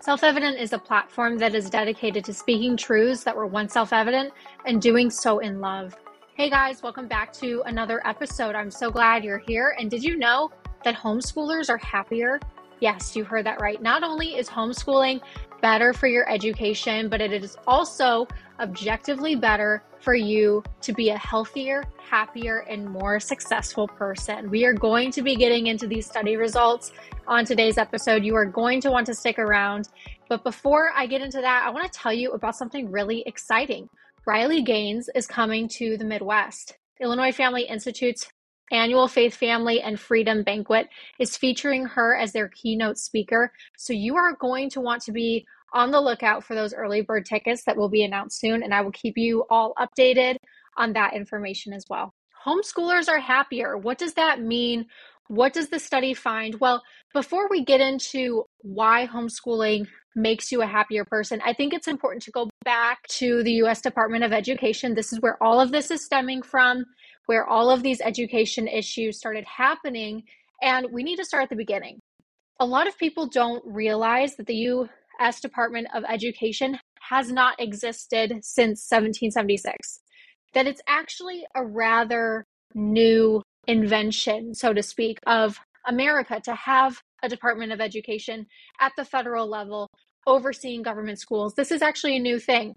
Self-Evident is a platform that is dedicated to speaking truths that were once self-evident and doing so in love. Hey guys, welcome back to another episode. I'm so glad you're here. And did you know that homeschoolers are happier? Yes, you heard that right. Not only is homeschooling better for your education, but it is also objectively better for you to be a healthier, happier, and more successful person. We are going to be getting into these study results on today's episode. You are going to want to stick around. But before I get into that, I want to tell you about something really exciting. Riley Gaines is coming to the Midwest. Illinois Family Institute's annual Faith, Family, and Freedom Banquet is featuring her as their keynote speaker. So you are going to want to be on the lookout for those early bird tickets that will be announced soon, and I will keep you all updated on that information as well. Homeschoolers are happier. What does that mean? What does the study find? Well, before we get into why homeschooling makes you a happier person, I think it's important to go back to the U.S. Department of Education. This is where all of this is stemming from, where all of these education issues started happening, and we need to start at the beginning. A lot of people don't realize that the U.S. Department of Education has not existed since 1776, that it's actually a rather new invention, so to speak, of America to have a Department of Education at the federal level overseeing government schools. This is actually a new thing.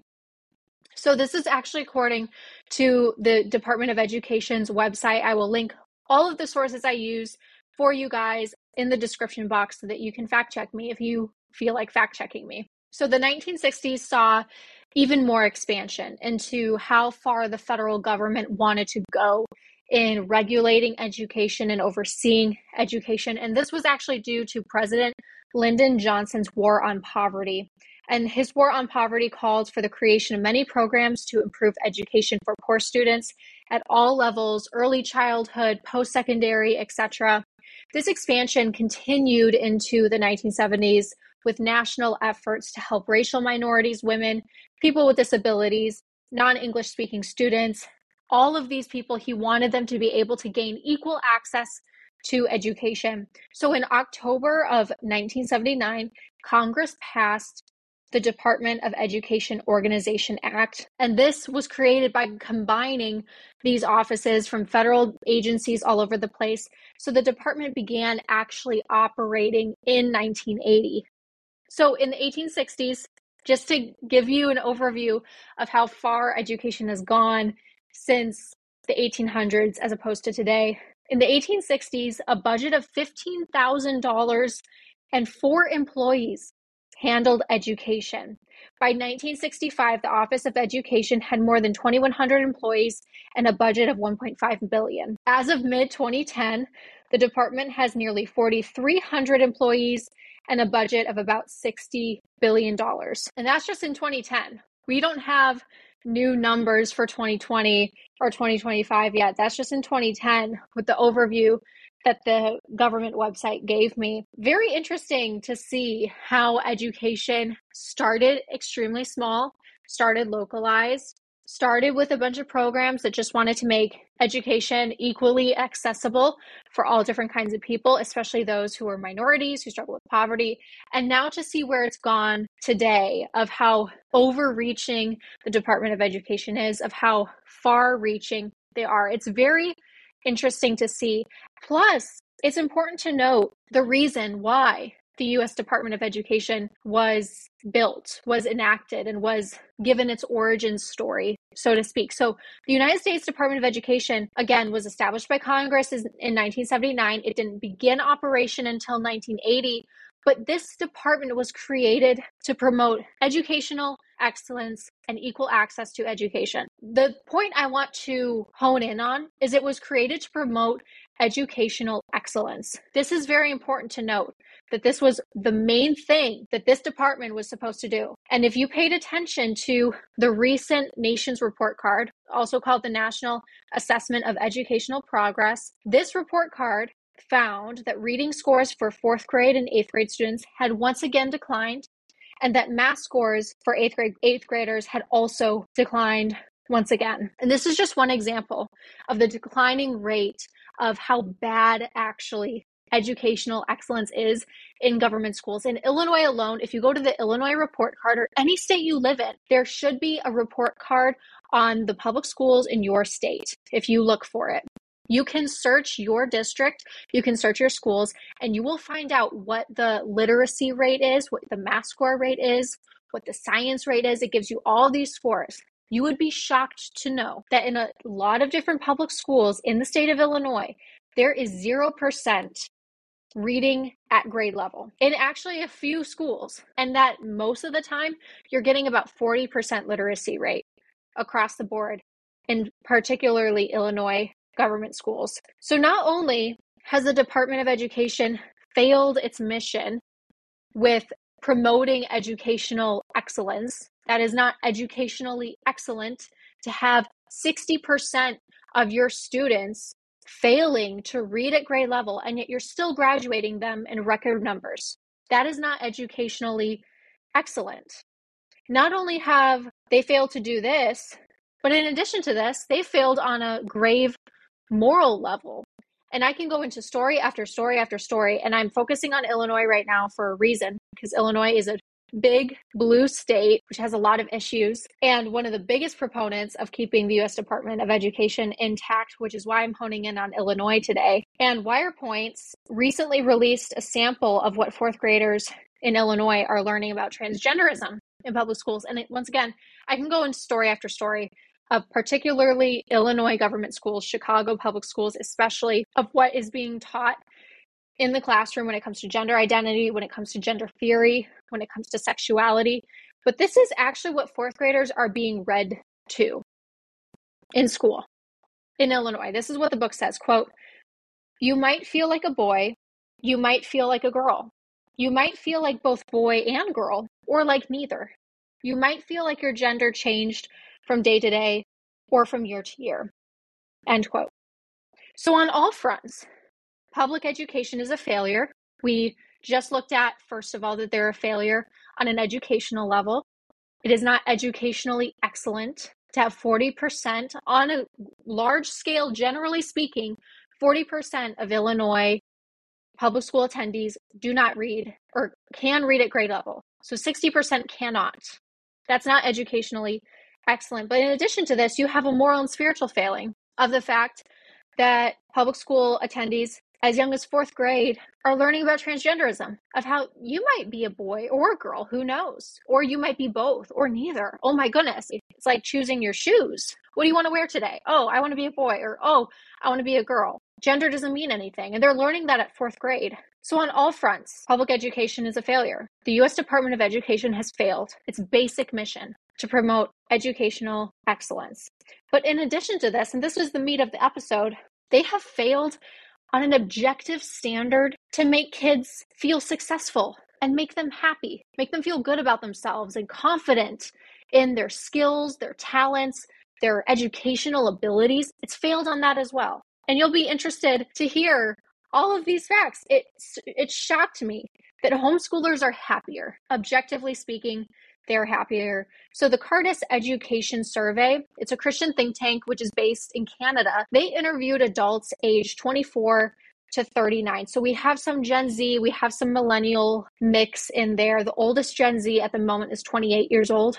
So this is actually according to the Department of Education's website. I will link all of the sources I use for you guys in the description box so that you can fact check me if you feel like fact checking me. So the 1960s saw even more expansion into how far the federal government wanted to go in regulating education and overseeing education. And this was actually due to President Lyndon Johnson's war on poverty. And his war on poverty called for the creation of many programs to improve education for poor students at all levels, early childhood, post-secondary, etc. This expansion continued into the 1970s with national efforts to help racial minorities, women, people with disabilities, non-English speaking students. All of these people, he wanted them to be able to gain equal access to education. So in October of 1979, Congress passed the Department of Education Organization Act. And this was created by combining these offices from federal agencies all over the place. So the department began actually operating in 1980. So in the 1860s, just to give you an overview of how far education has gone since the 1800s as opposed to today, in the 1860s, a budget of $15,000 and 4 employees handled education. By 1965, the Office of Education had more than 2,100 employees and a budget of $1.5 billion. As of mid-2010, the department has nearly 4,300 employees and a budget of about $60 billion. And that's just in 2010. We don't have new numbers for 2020 or 2025 yet. That's just in 2010 with the overview that the government website gave me. Very interesting to see how education started extremely small, started localized, started with a bunch of programs that just wanted to make education equally accessible for all different kinds of people, especially those who are minorities, who struggle with poverty. And now to see where it's gone today, of how overreaching the Department of Education is, of how far-reaching they are. It's very interesting to see. Plus, it's important to note the reason why the U.S. Department of Education was built, was enacted, and was given its origin story, so to speak. So the United States Department of Education, again, was established by Congress in 1979. It didn't begin operation until 1980, but this department was created to promote educational excellence and equal access to education. The point I want to hone in on is it was created to promote educational excellence. This is very important to note, that this was the main thing that this department was supposed to do. And if you paid attention to the recent Nations Report Card, also called the National Assessment of Educational Progress, this report card found that reading scores for 4th grade and 8th grade students had once again declined, and that math scores for 8th graders had also declined once again. And this is just one example of the declining rate of how bad actually educational excellence is in government schools. In Illinois alone, if you go to the Illinois report card, or any state you live in, there should be a report card on the public schools in your state if you look for it. You can search your district, you can search your schools, and you will find out what the literacy rate is, what the math score rate is, what the science rate is. It gives you all these scores. You would be shocked to know that in a lot of different public schools in the state of Illinois, there is 0% reading at grade level in actually a few schools. And that most of the time, you're getting about 40% literacy rate across the board, in particularly Illinois government schools. So not only has the Department of Education failed its mission with promoting educational excellence, that is not educationally excellent to have 60% of your students failing to read at grade level, and yet you're still graduating them in record numbers. That is not educationally excellent. Not only have they failed to do this, but in addition to this, they failed on a grave moral level. And I can go into story after story after story, and I'm focusing on Illinois right now for a reason, because Illinois is a big blue state, which has a lot of issues, and one of the biggest proponents of keeping the U.S. Department of Education intact, which is why I'm honing in on Illinois today. And WirePoints recently released a sample of what fourth graders in Illinois are learning about transgenderism in public schools. And once again, I can go into story after story of particularly Illinois government schools, Chicago public schools, especially, of what is being taught in the classroom when it comes to gender identity, when it comes to gender theory, when it comes to sexuality. But this is actually what fourth graders are being read to in school in Illinois. This is what the book says, quote, "You might feel like a boy, you might feel like a girl. You might feel like both boy and girl, or like neither. You might feel like your gender changed from day to day or from year to year," end quote. So on all fronts, public education is a failure. We just looked at, first of all, that they're a failure on an educational level. It is not educationally excellent to have 40% on a large scale, generally speaking, 40% of Illinois public school attendees do not read or can read at grade level. So 60% cannot. That's not educationally excellent. But in addition to this, you have a moral and spiritual failing of the fact that public school attendees as young as fourth grade are learning about transgenderism, of how you might be a boy or a girl, who knows? Or you might be both or neither. Oh my goodness. It's like choosing your shoes. What do you want to wear today? Oh, I want to be a boy, or oh, I want to be a girl. Gender doesn't mean anything. And they're learning that at fourth grade. So on all fronts, public education is a failure. The U.S. Department of Education has failed its basic mission to promote educational excellence. But in addition to this, and this is the meat of the episode, they have failed on an objective standard to make kids feel successful and make them happy, make them feel good about themselves and confident in their skills, their talents, their educational abilities. It's failed on that as well. And you'll be interested to hear all of these facts. It shocked me that homeschoolers are happier. Objectively speaking, they're happier. So the Cardis Education Survey, it's a Christian think tank which is based in Canada. They interviewed adults aged 24 to 39. So we have some Gen Z, we have some millennial mix in there. The oldest Gen Z at the moment is 28 years old.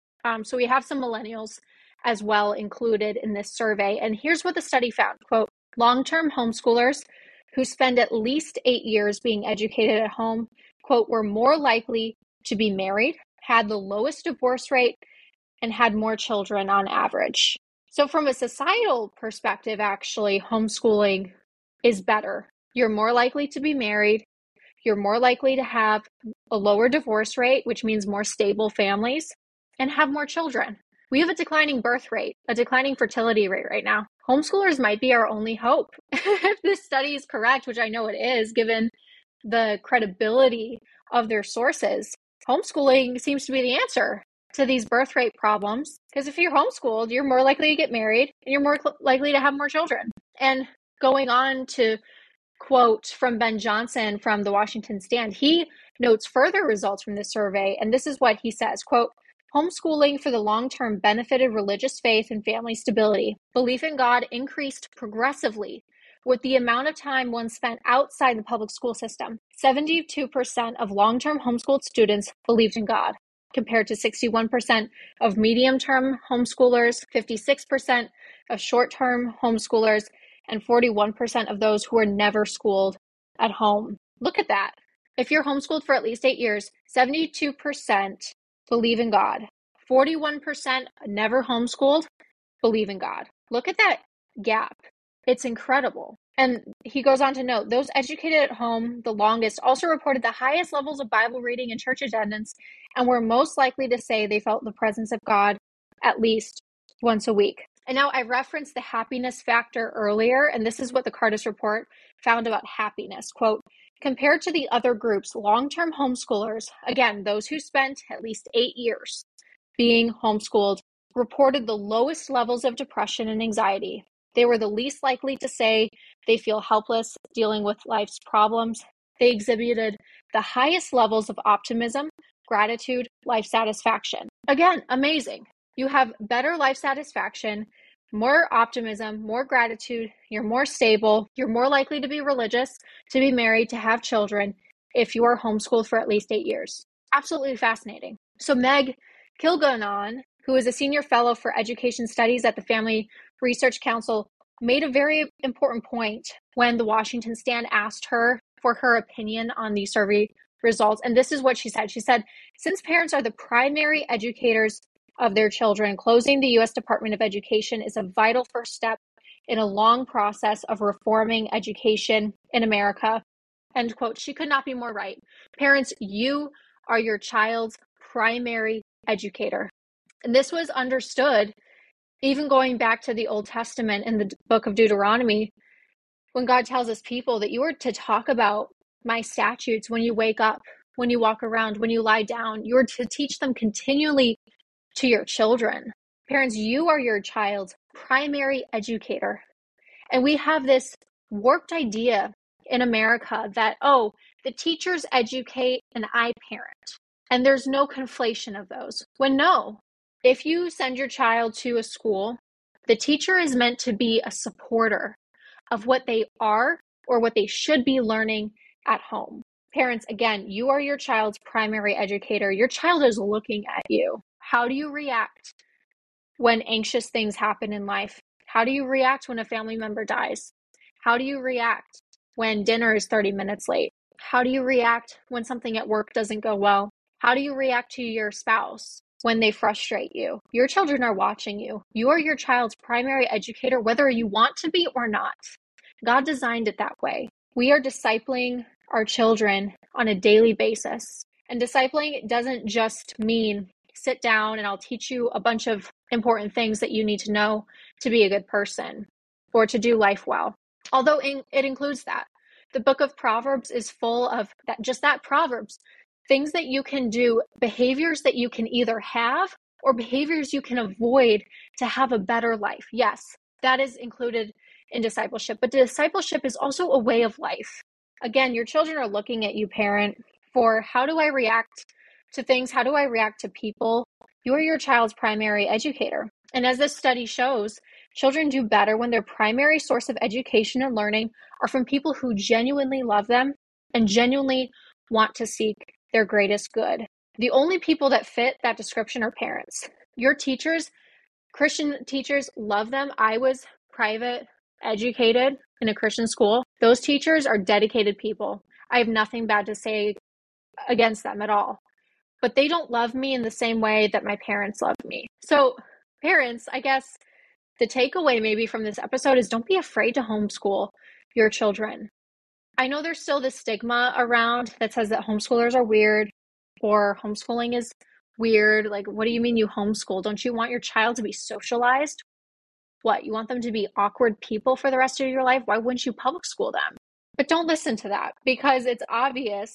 So we have some millennials as well included in this survey. And here's what the study found. Quote, long-term homeschoolers who spend at least 8 years being educated at home, quote, were more likely to be married, had the lowest divorce rate, and had more children on average. So from a societal perspective, actually, homeschooling is better. You're more likely to be married. You're more likely to have a lower divorce rate, which means more stable families, and have more children. We have a declining birth rate, a declining fertility rate right now. Homeschoolers might be our only hope. If this study is correct, which I know it is, given the credibility of their sources, homeschooling seems to be the answer to these birth rate problems. Because if you're homeschooled, you're more likely to get married and you're more likely to have more children. And going on to quote from Ben Johnson from the Washington Stand, he notes further results from this survey. And this is what he says, quote, homeschooling for the long term benefited religious faith and family stability. Belief in God increased progressively with the amount of time one spent outside the public school system. 72% of long-term homeschooled students believed in God, compared to 61% of medium-term homeschoolers, 56% of short-term homeschoolers, and 41% of those who were never schooled at home. Look at that. If you're homeschooled for at least 8 years, 72% believe in God. 41% never homeschooled, believe in God. Look at that gap. It's incredible. And he goes on to note, those educated at home the longest also reported the highest levels of Bible reading and church attendance, and were most likely to say they felt the presence of God at least once a week. And now I referenced the happiness factor earlier, and this is what the Cardis report found about happiness. Quote, compared to the other groups, long-term homeschoolers, again, those who spent at least 8 years being homeschooled, reported the lowest levels of depression and anxiety. They were the least likely to say they feel helpless dealing with life's problems. They exhibited the highest levels of optimism, gratitude, life satisfaction. Again, amazing. You have better life satisfaction, more optimism, more gratitude. You're more stable. You're more likely to be religious, to be married, to have children if you are homeschooled for at least 8 years. Absolutely fascinating. So Meg Kilgannon, who is a senior fellow for education studies at the Family Research Council, made a very important point when the Washington Stand asked her for her opinion on the survey results. And this is what she said. She said, since parents are the primary educators of their children, closing the U.S. Department of Education is a vital first step in a long process of reforming education in America. End quote. She could not be more right. Parents, you are your child's primary educator. And this was understood even going back to the Old Testament in the book of Deuteronomy, when God tells his people that you are to talk about my statutes when you wake up, when you walk around, when you lie down. You are to teach them continually to your children. Parents, you are your child's primary educator. And we have this warped idea in America that, oh, the teachers educate and I parent. And there's no conflation of those. When no, if you send your child to a school, the teacher is meant to be a supporter of what they are or what they should be learning at home. Parents, again, you are your child's primary educator. Your child is looking at you. How do you react when anxious things happen in life? How do you react when a family member dies? How do you react when dinner is 30 minutes late? How do you react when something at work doesn't go well? How do you react to your spouse when they frustrate you? Your children are watching you. You are your child's primary educator, whether you want to be or not. God designed it that way. We are discipling our children on a daily basis. And discipling doesn't just mean sit down and I'll teach you a bunch of important things that you need to know to be a good person or to do life well. Although it includes that. The book of Proverbs is full of that Proverbs, things that you can do, behaviors that you can either have or behaviors you can avoid to have a better life. Yes, that is included in discipleship, but discipleship is also a way of life. Again, your children are looking at you, parent, for how do I react to things? How do I react to people? You are your child's primary educator. And as this study shows, children do better when their primary source of education and learning are from people who genuinely love them and genuinely want to seek their greatest good. The only people that fit that description are parents. Your teachers, Christian teachers, love them. I was private educated in a Christian school. Those teachers are dedicated people. I have nothing bad to say against them at all. But they don't love me in the same way that my parents love me. So parents, I guess the takeaway maybe from this episode is don't be afraid to homeschool your children. I know there's still this stigma around that says that homeschoolers are weird or homeschooling is weird. Like, what do you mean you homeschool? Don't you want your child to be socialized? What, you want them to be awkward people for the rest of your life? Why wouldn't you public school them? But don't listen to that, because it's obvious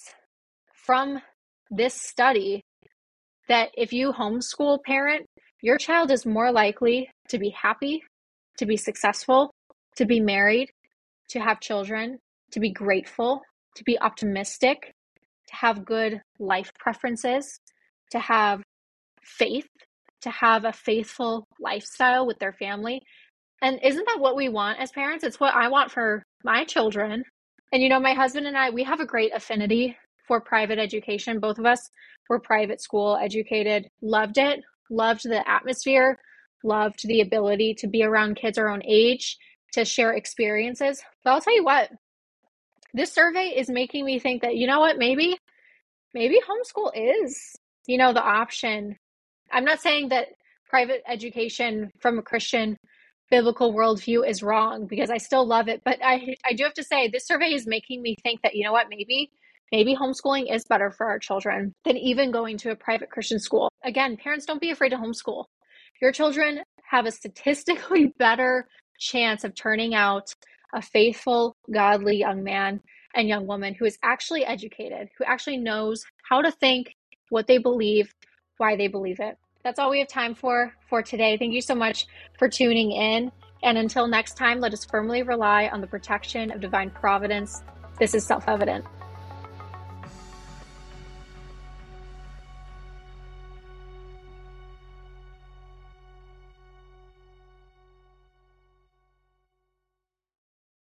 from this study that if you homeschool parent, your child is more likely to be happy, to be successful, to be married, to have children, to be grateful, to be optimistic, to have good life preferences, to have faith, to have a faithful lifestyle with their family. And isn't that what we want as parents? It's what I want for my children, and my husband and I, we have a great affinity for private education. Both of us were private school educated, loved it, loved the atmosphere, loved the ability to be around kids our own age, to share experiences. But I'll tell you what, this survey is making me think that, maybe homeschool is, the option. I'm not saying that private education from a Christian biblical worldview is wrong, because I still love it. But I do have to say, this survey is making me think that, maybe homeschooling is better for our children than even going to a private Christian school. Again, parents, don't be afraid to homeschool. Your children have a statistically better chance of turning out a faithful, godly young man and young woman who is actually educated, who actually knows how to think, what they believe, why they believe it. That's all we have time for today. Thank you so much for tuning in. And until next time, let us firmly rely on the protection of divine providence. This is self-evident.